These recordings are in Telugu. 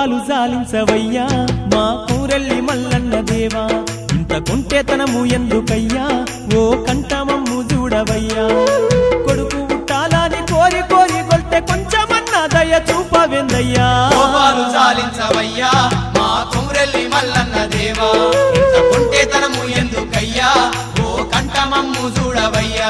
కోపాలు జాలించవయ్యా మా కూరెల్లి మల్లన్న దేవా ఇంత కొంటేతనము ఎందుకయ్యా ఓ కంటమమ్ము చూడవయ్యా కొడుకు పుట్టాలని కోరి కోరి కొల్తే కొంచెమన్నా దయ చూపవెందయ్యా కోపాలు జాలించవయ్యా మా కూరెల్లి మల్లన్న దేవా ఇంత కొంటేతనము ఎందుకయ్యా ఓ కంటమమ్ము చూడవయ్యా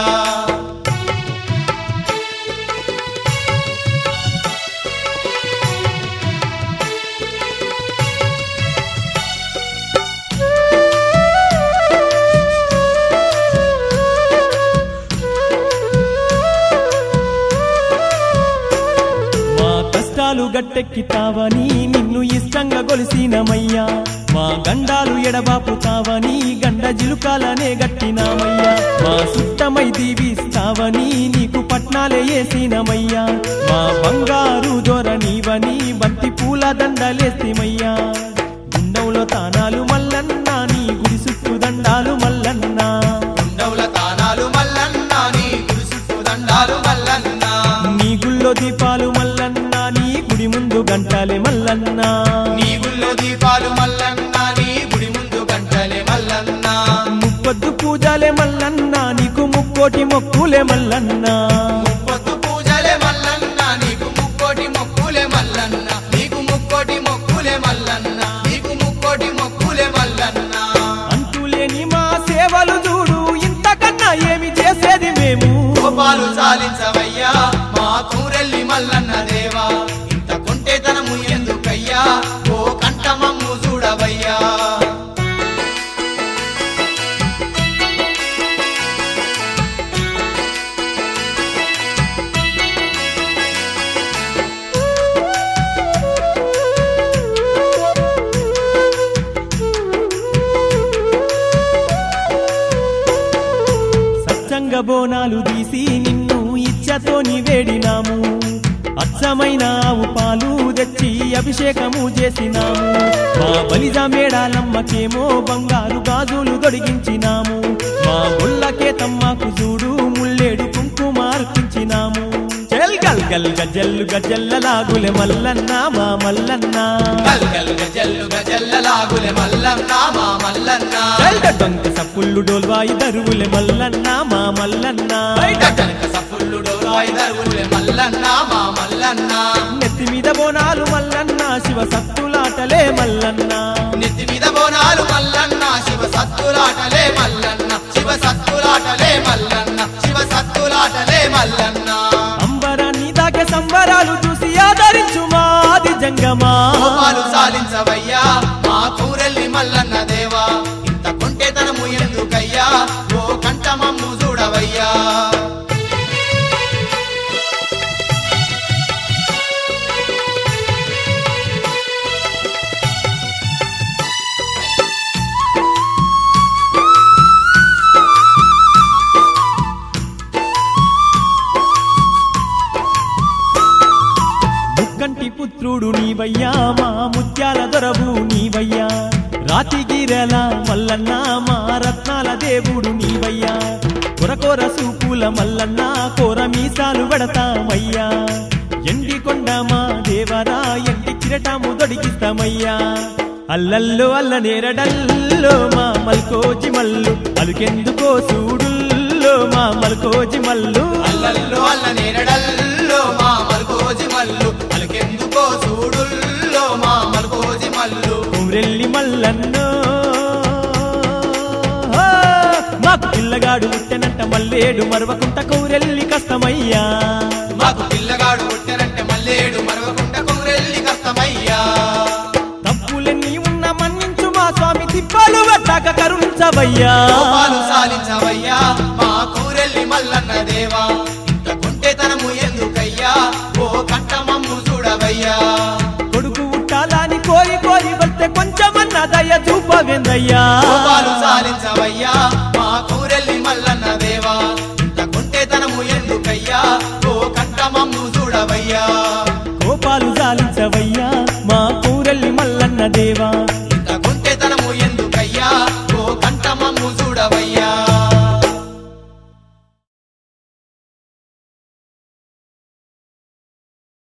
గట్టెక్కితావని నిన్ను ఇష్టంగా గొలిసినమయ్యా మా గండాలు ఎడబాపుతావని గండ జిలుకాలనే గట్టినామయ్యా మా సుట్టమై దీవిస్తావని నీకు పట్నాలే వేసినమయ్యా మా బంగారు దొరనివని బంతి పూల దండలేసిమయ్యా గుండంలో తానాలు మల్లన్న నీ గుడి చుట్టూ దండాలు మల్లన్న గుండంలో తానాలు మల్లన్న నీ గుడి చుట్టూ దండాలు మల్లన్న నీ గుళ్ళో దీపాలు మల్లన్న నీ గుడి ముందు గంటలే మల్లన్న నీ గుళ్ళో దీపాలు మల్లన్న నీ గుడి ముందు గంటలే మల్లన్న ముప్పొద్దు పూజలే మల్లన్న నీకు ముక్కోటి మొక్కులే మల్లన్న ముప్పొద్దు పూజలే మల్లన్న నీకు ముక్కోటి మొక్కులే మల్లన్న నీకు ముక్కోటి మొక్కులే మల్లన్న నీకు ముక్కోటి మొక్కులే మల్లన్న అంతులేని మా సేవలు చూడు ఇంతకన్నా ఏమి చేసేది మేము కోపాలు చాలించవయ్యా మా కూరెల్లి మల్లన్న దేవా ఇంత కొంటేతనము ఎందుకయ్యా ఓ కంటమమ్ము చూడవయ్యా సత్సంగ బోనాలు తీసి నిన్ను ఇచ్చతోని వేడినాము అచ్చమైన ఆవు పాలు తెచ్చి అభిషేకము చేసినాము మా బలిజ మేడాలమ్మకేమో బంగారు గాజులు తొడిగించినాము మా బుల్లకే తమ్మకు చూడు ముల్లేడు కుంకుమార్పించినాము చెల్ గల్ గల్ గజల్లు గజల్లలాగులే మల్లన్న మా మల్లన్న గల్ గల్ గజల్లు గజల్లలాగులే మల్లన్న మా మల్లన్న డొంక సప్పుళ్ళు డోల్వాయి దరువులే మల్లన్న మా మల్లన్న డనక సఫుల్లు డోరాయి దరువులే మల్లన్న మా మల్లన్న నెత్తి మీద బోనాలు మల్లన్న శివ సత్తులాటలే మల్లన్న నెత్తి మీద బోనాలు మల్లన్న శివ సత్తులాటలే మల్లన్న శివ సత్తులాటలే మల్లన్న శివ సత్తులాటలే మల్లన్న అంబరాన్ని దాకే సంబరాలు చూసి ఆదరించు మాది జంగమా కోపాలు సాలించవయ్యా మా కూరెల్లి మల్లన్న దేవా ఇంత కొంటేతనము ఎందుకయ్యా ఓ కంటమమ్ము చూడవయ్యా ముక్కంటి పుత్రుడు నీవయ్యా మా ముత్యాల దొరవు నీవయ్యా రాతిగిరల మల్లన్న మా రత్నాల దేవుడు నీవయ్యా కొరకొర సూపుల మల్లన్న కోర మీసాలు పెడతామయ్యా ఎండి కొండ మా దేవరా ఎండి కిరటము దొడిగిస్తామయ్యా అల్లల్లో అల్ల నేరడల్లో మా మల్కోజి మల్లు అలుకెందుకో సూడుల్లో మా మల్కోజి మల్లు అల్లల్లో అల్ల నేరడల్లో మా మల్కోజి మల్లు అలకెందుకో చూడుల్లో మా మల్కోజి మల్లు ఊరెల్లి మల్లన్నో మాకు పిల్లగాడు పుట్టెనంట మల్లేడు మరవకుంట కౌరెల్లి కష్టమయ్యా మాకు పిల్లగాడు పుట్టారంటే మల్లేడు మరవకుంట కూరెల్లి కష్టమయ్యా తప్పులన్నీ ఉన్న మన్నించు మా స్వామి తిప్పాలు పట్టాక కరుణించవయ్యా కోపాలు సాలించవయ్యా మా కూరెల్లి మల్లన్న దేవా ఇంత కొంటేతనము ఎందుకయ్యా ఓ కంటమమ్ము చూడవయ్యా కొడుకు పుట్టాలని కోరి కోరి వస్తే కొంచెమన్నా దయ చూపవేందయ్యా కోపాలు